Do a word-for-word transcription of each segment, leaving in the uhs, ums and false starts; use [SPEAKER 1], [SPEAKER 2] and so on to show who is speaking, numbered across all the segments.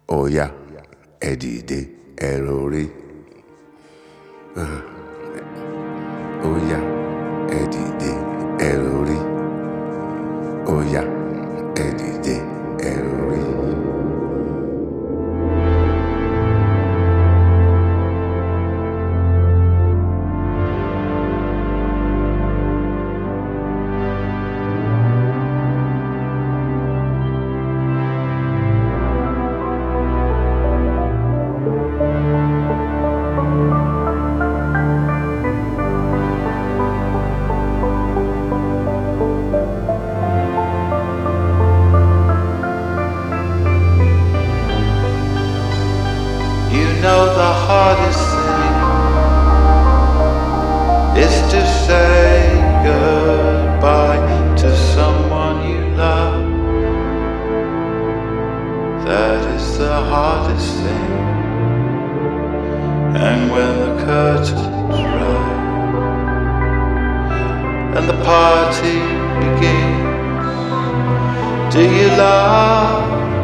[SPEAKER 1] Óyá, ẹ dìde, ẹ rorí. Óyá, ẹ dìde, ẹ rorí. Óyá, ẹ dìde, ẹ rorí.
[SPEAKER 2] You know the hardest thing is to say goodbye to someone you love. That is the hardest thing. And when the curtains rise and the party begins, do you laugh?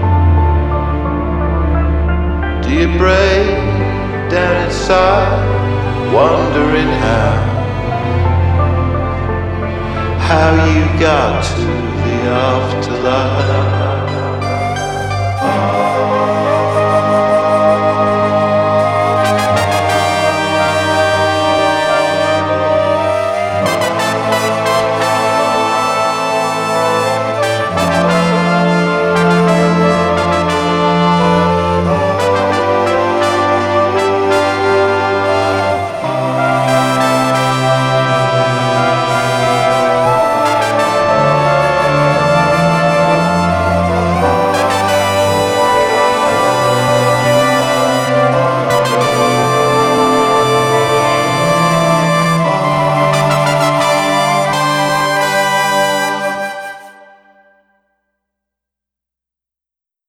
[SPEAKER 2] Do you break down inside, wondering how How you got to the afterlife?